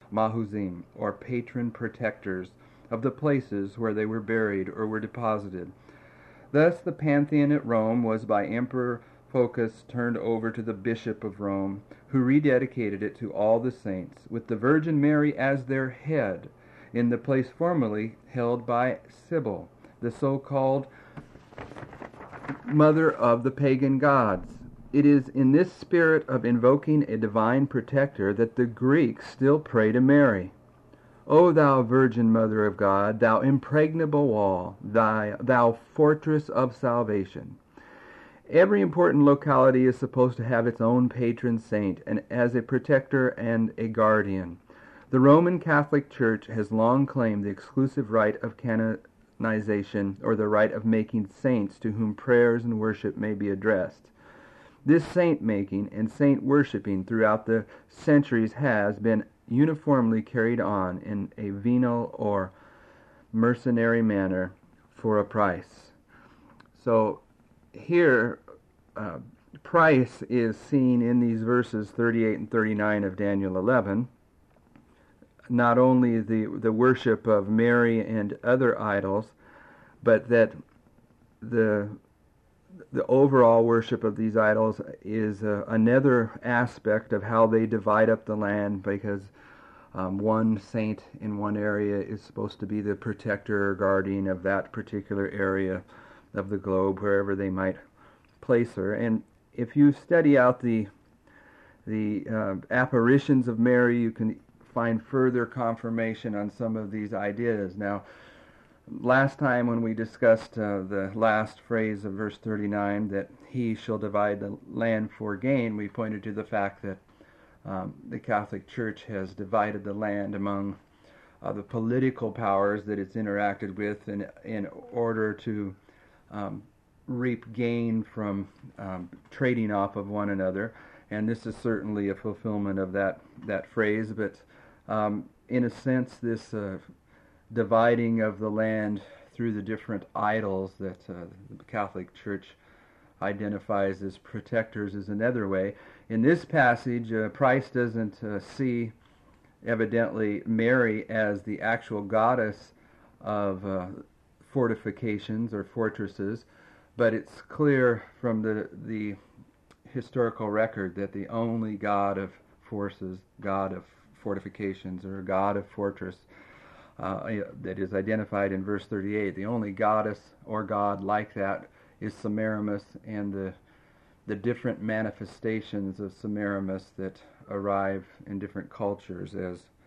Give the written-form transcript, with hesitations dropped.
Mahuzim, or patron protectors of the places where they were buried or were deposited. Thus the Pantheon at Rome was by Emperor Phocas turned over to the Bishop of Rome, who rededicated it to all the saints, with the Virgin Mary as their head, in the place formerly held by Cybele, the so-called mother of the pagan gods. It is in this spirit of invoking a divine protector that the Greeks still pray to Mary. O thou Virgin Mother of God, thou impregnable wall, thou fortress of salvation. Every important locality is supposed to have its own patron saint, and as a protector and a guardian. The Roman Catholic Church has long claimed the exclusive right of canonization, or the right of making saints to whom prayers and worship may be addressed. This saint-making and saint-worshipping throughout the centuries has been uniformly carried on in a venal or mercenary manner for a price. So here, price is seen in these verses 38 and 39 of Daniel 11. Not only the worship of Mary and other idols, but that the overall worship of these idols is another aspect of how they divide up the land, because one saint in one area is supposed to be the protector or guardian of that particular area of the globe, wherever they might place her. And if you study out the apparitions of Mary, you can find further confirmation on some of these ideas. Now, last time when we discussed the last phrase of verse 39, that he shall divide the land for gain, we pointed to the fact that the Catholic Church has divided the land among the political powers that it's interacted with in order to reap gain from trading off of one another. And this is certainly a fulfillment of that phrase, but in a sense, this dividing of the land through the different idols that the Catholic Church identifies as protectors is another way. In this passage, Price doesn't see, evidently, Mary as the actual goddess of fortifications or fortresses, but it's clear from the historical record that the only god of forces, god of fortifications, or god of fortress that is identified in verse 38, the only goddess or god like that is Semiramis, and the different manifestations of Semiramis that arrive in different cultures as